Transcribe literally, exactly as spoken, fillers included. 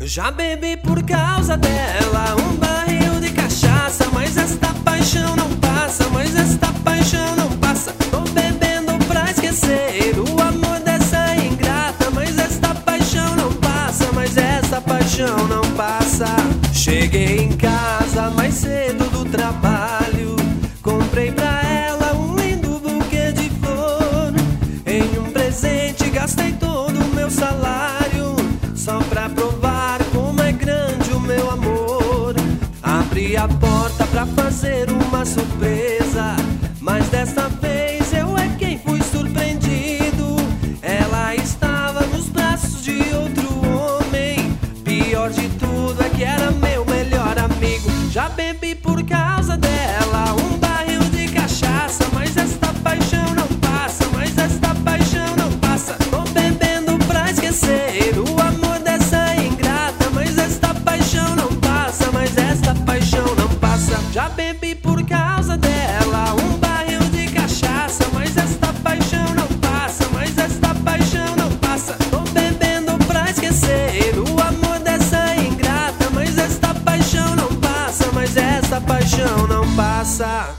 Já bebi por causa dela um barril de cachaça, mas esta paixão não passa, mas esta paixão não passa. Tô bebendo pra esquecer o amor dessa ingrata, mas esta paixão não passa, mas esta paixão não passa. Cheguei em casa mais cedo do trabalho, comprei pra ela um lindo buquê de flor. Em um presente gastei todo o meu salário, só pra provar como é grande o meu amor. Abri a porta pra fazer uma surpresa, mas desta vez eu é quem fui surpreendido. Ela estava nos braços de outro homem. Pior de tudo é que era meu melhor amigo. Já bebi por causa dela um barril de cachaça, mas esta paixão não passa, mas esta paixão não passa. Tô bebendo pra esquecer o amor dessa ingrata, mas esta paixão não passa, mas esta paixão não passa. Já bebi por causa dela um barril de cachaça, mas esta paixão não passa, mas esta paixão não passa. Tô bebendo pra esquecer o amor dessa ingrata, mas esta paixão não passa, mas esta paixão não passa.